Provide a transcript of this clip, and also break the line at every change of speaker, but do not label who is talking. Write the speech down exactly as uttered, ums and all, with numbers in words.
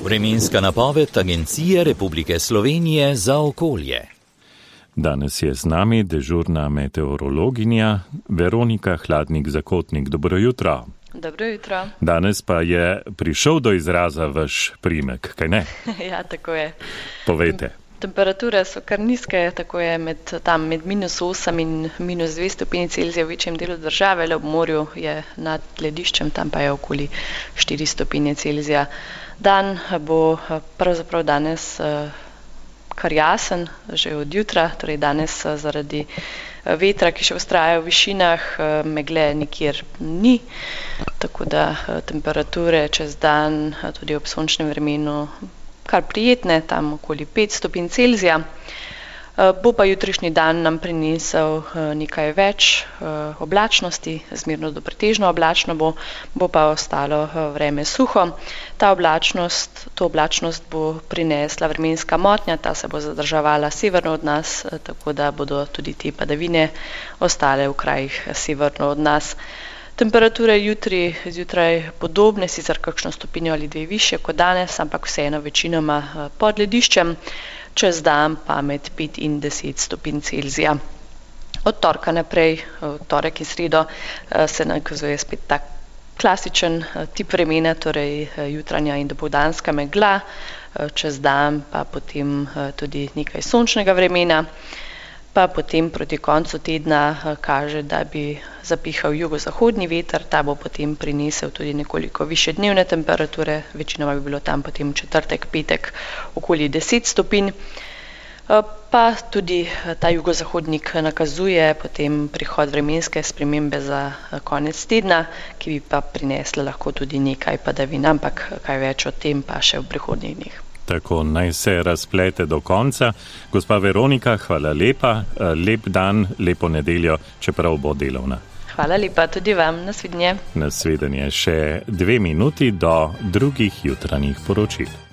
Vremenska napoved Agencije Republike Slovenije za okolje.
Danes je z nami dežurna meteorologinja Veronika Hladnik-Zakotnik. Dobro jutro.
Dobro jutro.
Danes pa je prišel do izraza vaš priimek, kaj ne?
Ja, tako je.
Povejte.
Temperature so kar nizke, tako je med, tam med minus osem in minus dve stopinji Celzija v večjem delu države, le ob morju je nad lediščem, tam pa je okoli štiri stopinje Celzija. Dan bo pravzaprav danes kar jasen, že od jutra, torej danes zaradi vetra, ki še vztraja v višinah, megle nikjer ni, tako da temperature čez dan, tudi ob sončnem vremenu, kar prijetne, tam okoli pet stopinj Celzija. Bo pa jutrišnji dan nam prinesel nekaj več oblačnosti, zmerno do pretežno oblačno bo, bo pa ostalo vreme suho. Ta oblačnost, to oblačnost bo prinesla vremenska motnja, ta se bo zadrževala severno od nas, tako da bodo tudi te padavine ostale v krajih severno od nas. Temperature jutri zjutraj podobne, sicer kakšno stopinjo ali dve višje kot danes, ampak vseeno večinoma pod lediščem, čez dan pa med pet in deset stopinj Celzija. Od torka naprej, od torek in sredo, se nakazuje spet tak klasičen tip vremena, torej jutranja in dopoldanska megla, čez dan pa potem tudi nekaj sončnega vremena. Pa potem proti koncu tedna kaže, da bi zapihal jugozahodni veter, ta bo potem prinesel tudi nekoliko više dnevne temperature, večinoma bi bilo tam potem četrtek, petek okoli deset stopinj. Pa tudi ta jugozahodnik nakazuje potem prihod vremenske spremembe za konec tedna, ki bi pa prinesla lahko tudi nekaj padavin, ampak kaj več o tem pa še v prihodnjih dneh.
Tako naj se razplete do konca. Gospa Veronika, hvala lepa, lep dan, lepo nedeljo, čeprav bo delovna.
Hvala lepa tudi vam, nasvidenje.
Nasvidenje, še dve minuti do drugih jutranjih poročil.